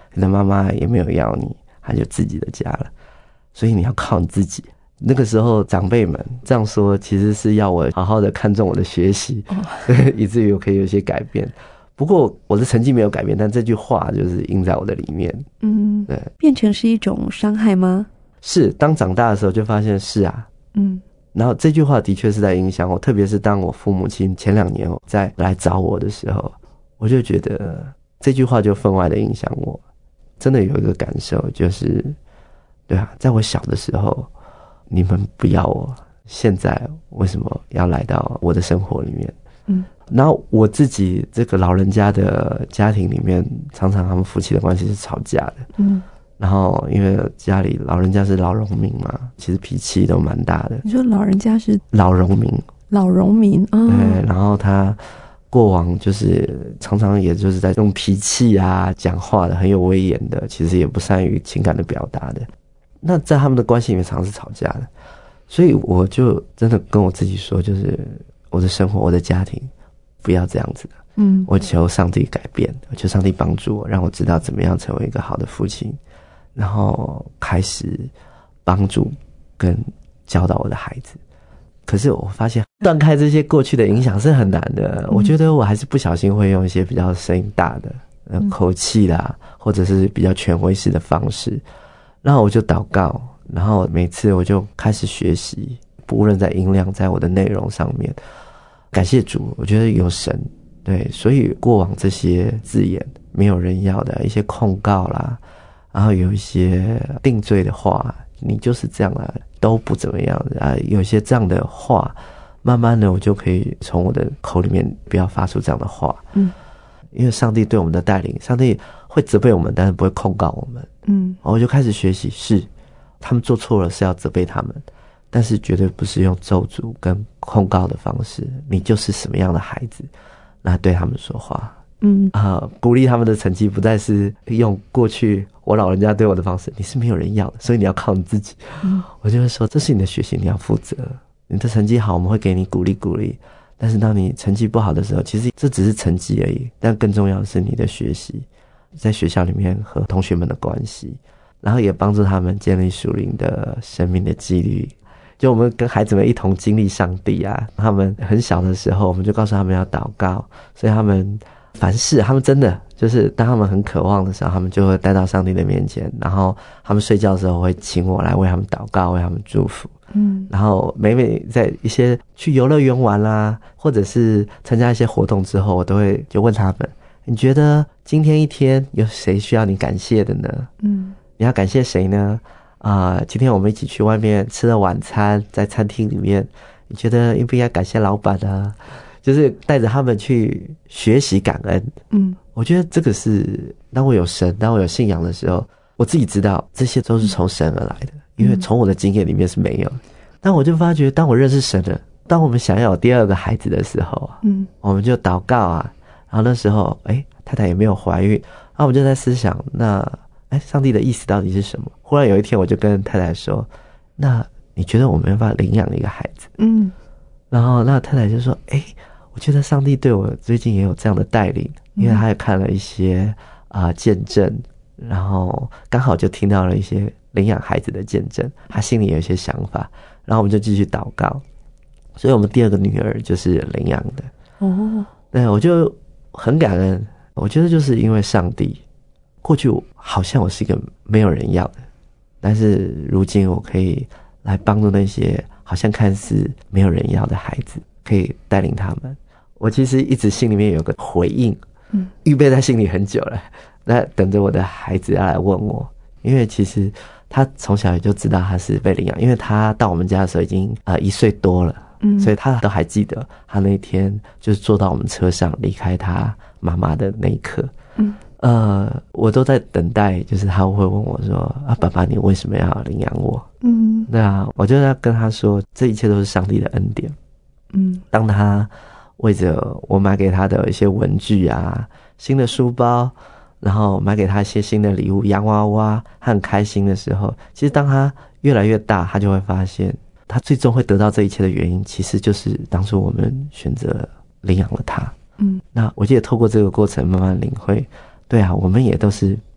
你的妈妈也没有要你，她就自己的家了，所以你要靠你自己。那个时候长辈们这样说，其实是要我好好的看重我的学习，以至于我可以有一些改变。不过我的成绩没有改变，但这句话就是印在我的里面。对， 变成是一种伤害吗？ 是，当长大的时候就发现是啊，然后这句话的确是在影响我，特别是当我父母亲前2年再来找我的时候，我就觉得这句话就分外的影响我。真的有一个感受，就是对啊，在我小的时候你们不要我，现在为什么要来到我的生活里面？然后我自己这个老人家的家庭里面，常常他们夫妻的关系是吵架的。然后因为家里老人家是老农民嘛，其实脾气都蛮大的。 你说老人家是老农民？ 老农民啊， 对，然后他过往就是常常也就是在用脾气啊讲话的，很有威严的，其实也不善于情感的表达的。那在他们的关系里面常常是吵架的，所以我就真的跟我自己说，就是我的生活我的家庭不要这样子的。我求上帝改变，我求上帝帮助我，让我知道怎么样成为一个好的父亲，然后开始帮助跟教导我的孩子。可是我发现断开这些过去的影响是很难的。我觉得我还是不小心会用一些比较声音大的口气啦，或者是比较权威式的方式。然后我就祷告，然后每次我就开始学习，无论在音量在我的内容上面，感谢主，我觉得有神。对，所以过往这些字眼没有人要的一些控告啦，然后有一些定罪的话，你就是这样啦，都不怎么样啊，有些这样的话，慢慢的我就可以从我的口里面不要发出这样的话。因为上帝对我们的带领，上帝会责备我们，但是不会控告我们。我就开始学习，是他们做错了是要责备他们，但是绝对不是用咒诅跟控告的方式，你就是什么样的孩子来对他们说话。鼓励他们的成绩不再是用过去我老人家对我的方式，你是没有人要的，所以你要靠你自己。我就会说，这是你的学习，你要负责。你的成绩好，我们会给你鼓励鼓励，但是当你成绩不好的时候，其实这只是成绩而已，但更重要的是你的学习，在学校里面和同学们的关系，然后也帮助他们建立属灵的生命的纪律。就我们跟孩子们一同经历上帝啊，他们很小的时候我们就告诉他们要祷告，所以他们凡事他们真的就是当他们很渴望的时候，他们就会带到上帝的面前，然后他们睡觉的时候会请我来为他们祷告，为他们祝福。然后每在一些去游乐园玩啦，或者是参加一些活动之后，我都会就问他们，你觉得今天一天有谁需要你感谢的呢？你要感谢谁呢？今天我们一起去外面吃了晚餐，在餐厅里面，你觉得应不应该感谢老板啊？就是带着他们去学习感恩。我觉得这个是当我有神，当我有信仰的时候，我自己知道这些都是从神而来的，因为从我的经验里面是没有。但我就发觉，当我认识神了，当我们想要有第2个孩子的时候我们就祷告啊，然后那时候太太也没有怀孕，然后我们就在思想，那上帝的意思到底是什么？忽然有一天我就跟太太说，那你觉得我们要不要领养一个孩子？然后那太太就说，我觉得上帝对我最近也有这样的带领，因为他也看了一些见证，然后刚好就听到了一些领养孩子的见证，他心里有一些想法，然后我们就继续祷告，所以我们第2个女儿就是领养的。对，我就很感恩，我觉得就是因为上帝，过去好像我是一个没有人要的，但是如今我可以来帮助那些好像看似没有人要的孩子，可以带领他们。我其实一直心里面有个回应，预备在心里很久了，那等着我的孩子要来问我，因为其实他从小也就知道他是被领养，因为他到我们家的时候已经1岁多了，所以他都还记得他那天就是坐到我们车上离开他妈妈的那一刻。我都在等待，就是他会问我说，爸爸你为什么要领养我？对啊，我就要跟他说，这一切都是上帝的恩典。当他为着我买给他的一些文具啊，新的书包，然后买给他一些新的礼物，洋娃娃，他很开心的时候，其实当他越来越大，他就会发现他最终会得到这一切的原因，其实就是当初我们选择领养了他。那我记得透过这个过程慢慢领会，对啊，我们也都是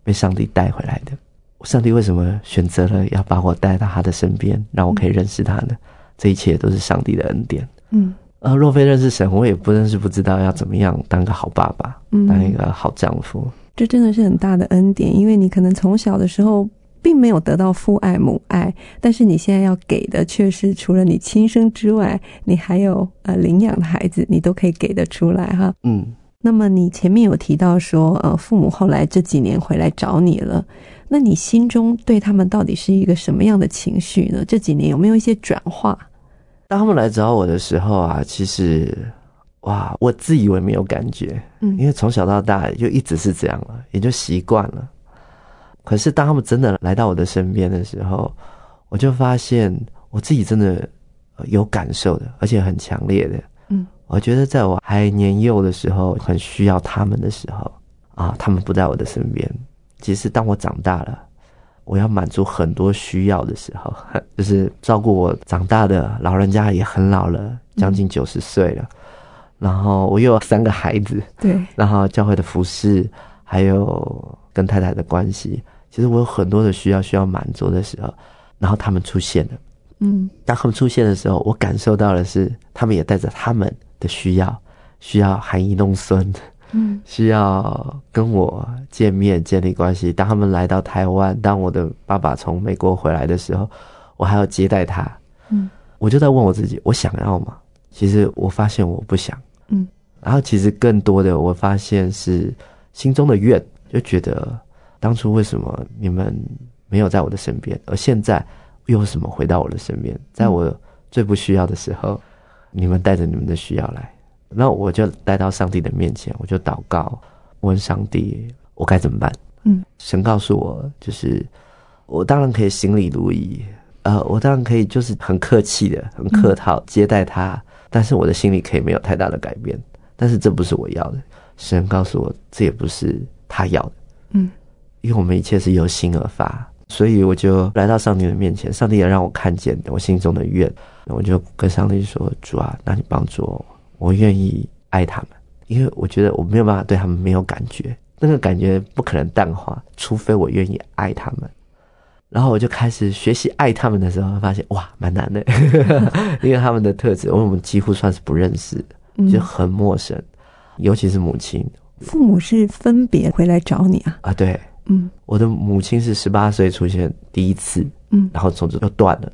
被上帝带回来的。上帝为什么选择了要把我带到他的身边，让我可以认识他呢？这一切都是上帝的恩典。若非认识神，我也不知道要怎么样当个好爸爸，当一个好丈夫。 这真的是很大的恩典，因为你可能从小的时候并没有得到父爱母爱，但是你现在要给的却是除了你亲生之外，你还有领养的孩子，你都可以给得出来哈。那么你前面有提到说父母后来这几年回来找你了，那你心中对他们到底是一个什么样的情绪呢？这几年有没有一些转化？ 当他们来找我的时候啊，其实我自以为没有感觉，因为从小到大就一直是这样了，也就习惯了。可是当他们真的来到我的身边的时候，我就发现我自己真的有感受的，而且很强烈的。我觉得在我还年幼的时候，很需要他们的时候他们不在我的身边。其实当我长大了，我要满足很多需要的时候，就是照顾我长大的老人家也很老了，将近90岁了。然后我又有3个孩子，对，然后教会的服事，还有跟太太的关系，其实我有很多的需要满足的时候，然后他们出现了。当他们出现的时候，我感受到的是他们也带着他们的需要含饴弄孙，需要跟我见面建立关系。当他们来到台湾，当我的爸爸从美国回来的时候，我还要接待他。我就在问我自己，我想要吗？其实我发现我不想。然后其实更多的我发现是心中的怨，就觉得当初为什么你们没有在我的身边，而现在又有什么回到我的身边，在我最不需要的时候，你们带着你们的需要来。那我就带到上帝的面前，我就祷告，问上帝我该怎么办。神告诉我，就是我当然可以行礼如仪，我当然可以就是很客气的很客套接待他，但是我的心里可以没有太大的改变。但是这不是我要的，神告诉我这也不是他要的。因为我们一切是由心而发，所以我就来到上帝的面前，上帝也让我看见我心中的愿。我就跟上帝说，主啊，那你帮助我愿意爱他们。因为我觉得我没有办法对他们没有感觉，那个感觉不可能淡化，除非我愿意爱他们。然后我就开始学习爱他们的时候，发现蛮难的因为他们的特质我们几乎算是不认识，就很陌生，尤其是母亲。 父母是分别回来找你啊？ 对，我的母亲是18岁出现第一次，然后从此又断了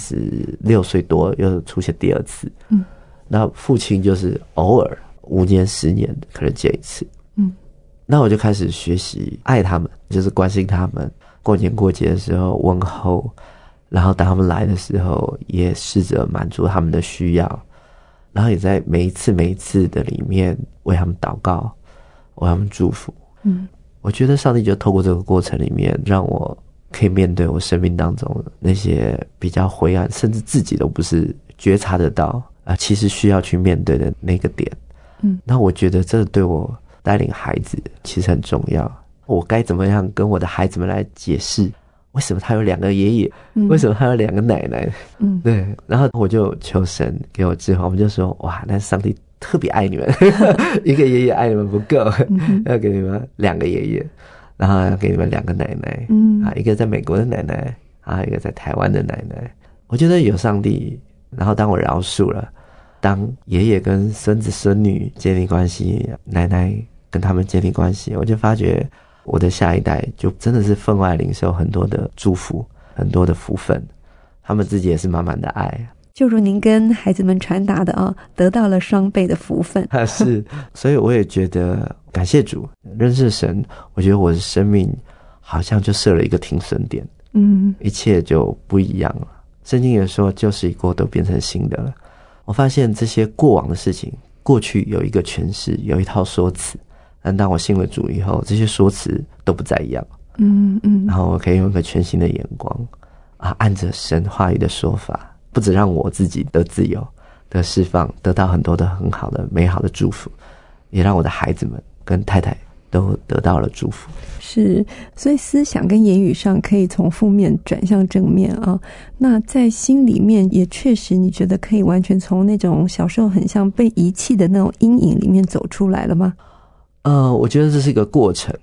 ，36岁多又出现第2次，那父亲就是偶尔5年10年可能见一次，那我就开始学习爱他们，就是关心他们，过年过节的时候问候，然后当他们来的时候也试着满足他们的需要，然后也在每一次的里面为他们祷告，为他们祝福。我觉得上帝就透过这个过程里面，让我可以面对我生命当中那些比较灰暗，甚至自己都不是觉察得到其实需要去面对的那个点。那我觉得这对我带领孩子其实很重要。我该怎么样跟我的孩子们来解释为什么他有2个爷爷，为什么他有2个奶奶？对，然后我就求神给我智慧，我们就说那上帝特别爱你们一个爷爷爱你们不够，要给你们2个爷爷，然后要给你们2个奶奶，一个在美国的奶奶，一个在台湾的奶奶。我觉得有上帝，然后当我饶恕了，当爷爷跟孙子孙女建立关系，奶奶跟他们建立关系，我就发觉我的下一代就真的是分外领受很多的祝福，很多的福分，他们自己也是满满的爱。 就如您跟孩子们传达的得到了双倍的福分。 是，所以我也觉得感谢主，认识神，我觉得我的生命好像就设了一个停损点，一切就不一样了。圣经也说旧事已过，都变成新的了。我发现这些过往的事情，过去有一个诠释，有一套说辞，但当我信了主以后，这些说辞都不再一样。然后我可以用一个全新的眼光按着神话语的说法，不只让我自己得自由，得释放，得到很多的很好的美好的祝福，也让我的孩子们跟太太都得到了祝福。 是，所以思想跟言语上可以从负面转向正面那在心里面也确实你觉得可以完全从那种小时候很像被遗弃的那种阴影里面走出来了吗？ 我觉得这是一个过程，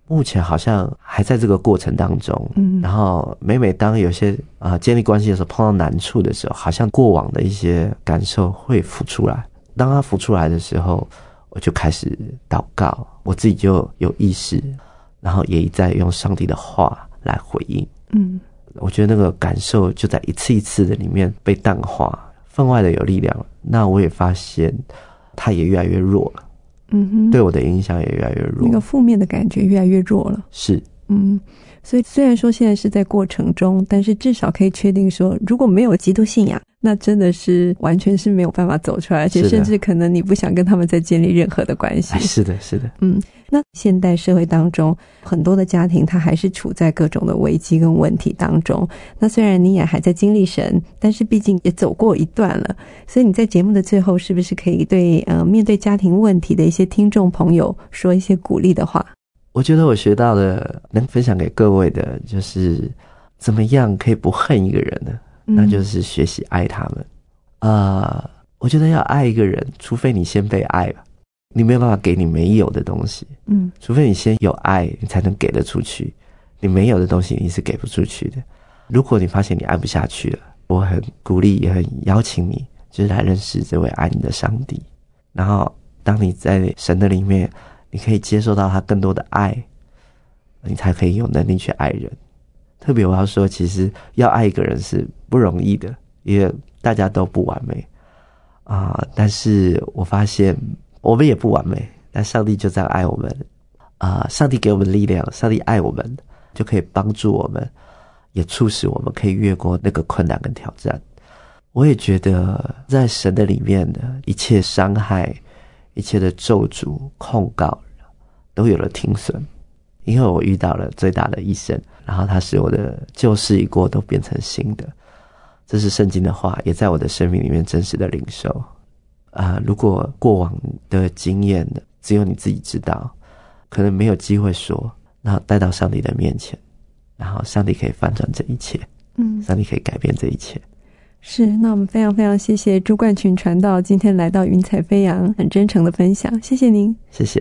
目前好像还在这个过程当中，然后每当有些建立关系的时候碰到难处的时候，好像过往的一些感受会浮出来。当它浮出来的时候，我就开始祷告，我自己就有意识，然后也一再用上帝的话来回应。我觉得那个感受就在一次一次的里面被淡化，分外的有力量。那我也发现它也越来越弱了。对我的影响也越来越弱， 那个负面的感觉越来越弱了。 是， 所以虽然说现在是在过程中，但是至少可以确定说，如果没有基督信仰，那真的是完全是没有办法走出来，而且甚至可能你不想跟他们再建立任何的关系。 是的，是的。 那现代社会当中，很多的家庭它还是处在各种的危机跟问题当中。那虽然你也还在经历神，但是毕竟也走过一段了，所以你在节目的最后，是不是可以对面对家庭问题的一些听众朋友说一些鼓励的话？ 我觉得我学到的能分享给各位的就是怎么样可以不恨一个人呢？那就是学习爱他们。我觉得要爱一个人，除非你先被爱吧，你没有办法给你没有的东西。除非你先有爱，你才能给得出去。你没有的东西你是给不出去的。如果你发现你爱不下去了，我很鼓励也很邀请你，就是来认识这位爱你的上帝。然后当你在神的里面，你可以接受到他更多的爱，你才可以有能力去爱人。特别我要说，其实要爱一个人是不容易的，因为大家都不完美但是我发现我们也不完美，但上帝就这样爱我们上帝给我们力量，上帝爱我们，就可以帮助我们，也促使我们可以越过那个困难跟挑战。我也觉得在神的里面的一切伤害，一切的咒诅控告都有了停损，因为我遇到了最大的医生，然后他使我的旧事已过都变成新的。这是圣经的话，也在我的生命里面真实的领受。如果过往的经验只有你自己知道，可能没有机会说，然后带到上帝的面前，然后上帝可以翻转这一切，上帝可以改变这一切。 是，那我们非常非常谢谢朱冠群传道今天来到云彩飞扬，很真诚的分享，谢谢您。 谢谢。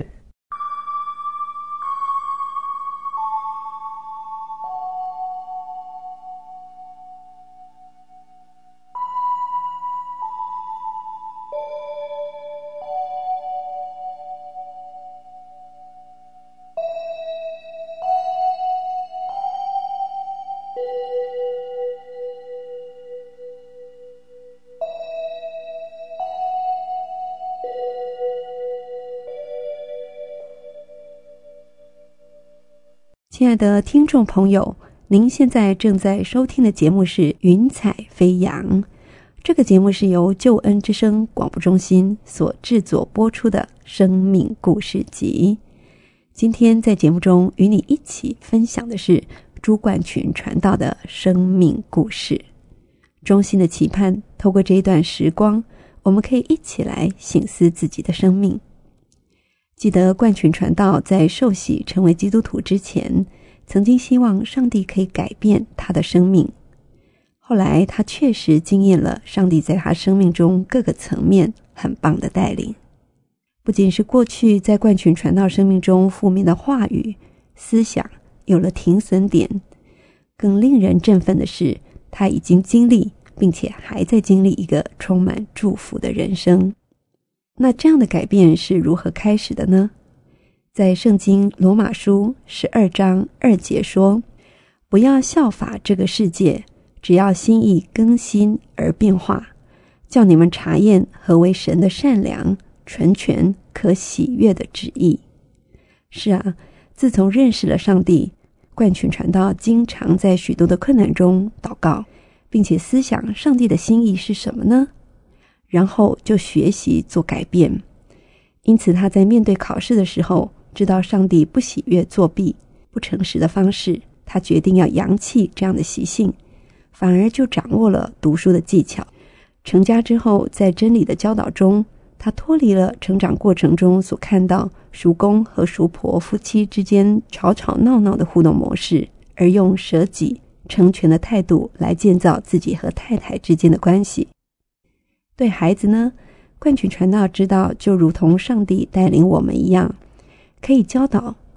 亲爱的听众朋友，您现在正在收听的节目是云彩飞扬。这个节目是由救恩之声广播中心所制作播出的生命故事集。今天在节目中与你一起分享的是朱冠群传道的生命故事。衷心的期盼透过这一段时光，我们可以一起来省思自己的生命。记得冠群传道在受洗成为基督徒之前，曾经希望上帝可以改变他的生命。后来他确实经验了上帝在他生命中各个层面很棒的带领。不仅是过去在冠群传道生命中负面的话语、思想有了停损点，更令人振奋的是，他已经经历并且还在经历一个充满祝福的人生。那这样的改变是如何开始的呢？在圣经罗马书12章2节说，不要效法这个世界，只要心意更新而变化，叫你们查验何为神的善良、纯全、可喜悦的旨意。是啊，自从认识了上帝，冠群传道经常在许多的困难中祷告，并且思想上帝的心意是什么呢？然后就学习做改变。因此他在面对考试的时候，知道上帝不喜悦作弊、不诚实的方式，他决定要扬弃这样的习性，反而就掌握了读书的技巧。成家之后，在真理的教导中，他脱离了成长过程中所看到叔公和叔婆夫妻之间吵吵闹闹的互动模式，而用舍己成全的态度来建造自己和太太之间的关系。对孩子呢，冠群传道知道，就如同上帝带领我们一样，可以教导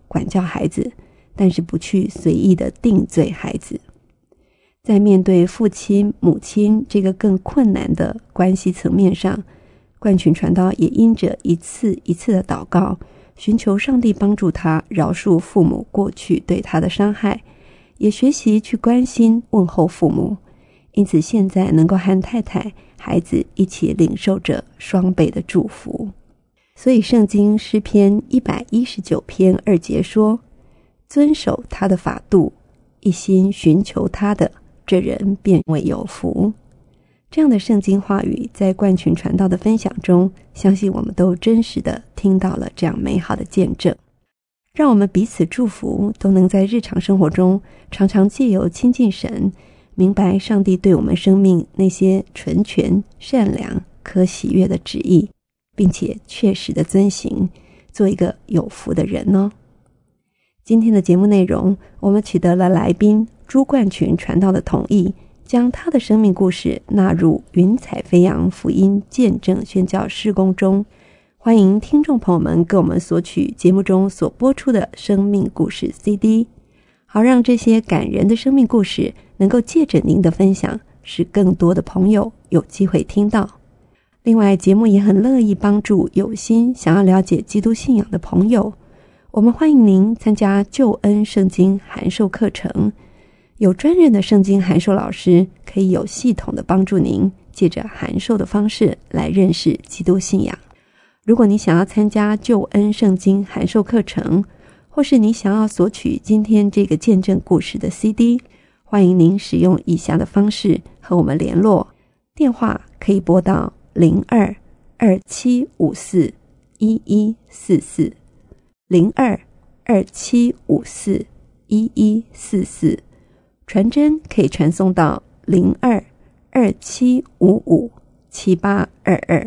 管教孩子，但是不去随意的定罪孩子。在面对父亲、母亲这个更困难的关系层面上，冠群传道也因着一次一次的祷告，寻求上帝帮助他饶恕父母过去对他的伤害，也学习去关心问候父母，因此现在能够和太太、孩子一起领受着双倍的祝福。所以圣经诗篇119篇2节说，遵守他的法度，一心寻求他的，这人便为有福。这样的圣经话语在冠群传道的分享中，相信我们都真实的听到了这样美好的见证。让我们彼此祝福，都能在日常生活中常常借由亲近神，明白上帝对我们生命那些纯全、善良、可喜悦的旨意，并且确实的遵行，做一个有福的人哦。今天的节目内容，我们取得了来宾朱冠群传道的同意，将他的生命故事纳入云彩飞扬福音见证宣教事工中。欢迎听众朋友们跟我们索取节目中所播出的生命故事 CD， 好让这些感人的生命故事能够借着您的分享，使更多的朋友有机会听到。另外，节目也很乐意帮助有心想要了解基督信仰的朋友。我们欢迎您参加救恩圣经函授课程，有专任的圣经函授老师可以有系统的帮助您，借着函授的方式来认识基督信仰。如果你想要参加救恩圣经函授课程，或是你想要索取今天这个见证故事的 CD， 欢迎您使用以下的方式和我们联络。电话可以拨到02-2754-1144 02-2754-1144，传真可以传送到02-2755-7822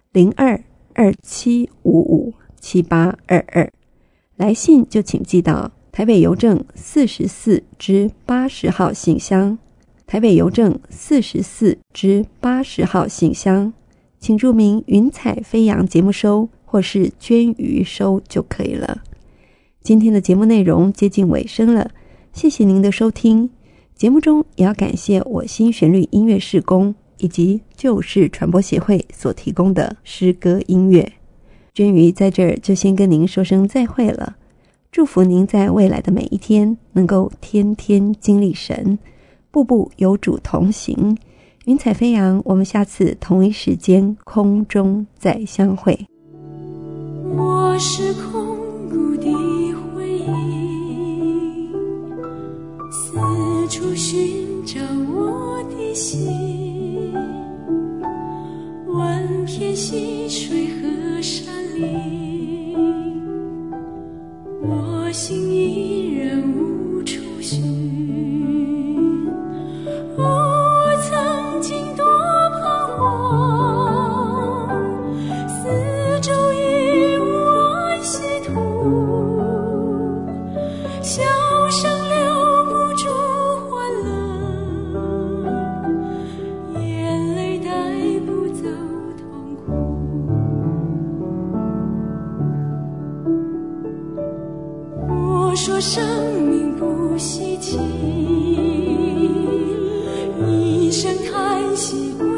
02-2755-7822。来信就请寄到台北邮政44支80号信箱，台北邮政44支80号信箱，请注明云彩飞扬节目收或是捐鱼收就可以了。今天的节目内容接近尾声了，谢谢您的收听。节目中也要感谢我心旋律音乐事工以及旧事传播协会所提供的诗歌音乐。娟瑜在这儿就先跟您说声再会了，祝福您在未来的每一天能够天天经历神，步步有主同行。云彩飞扬，我们下次同一时间空中再相会。 我是空谷的回忆，四处寻找我的心，万片溪水和山林，我心依然无处寻。我曾经多彷徨，四周已无安息土，笑声留不住欢乐，眼泪带不走痛苦。我说生命不稀奇，一声叹息归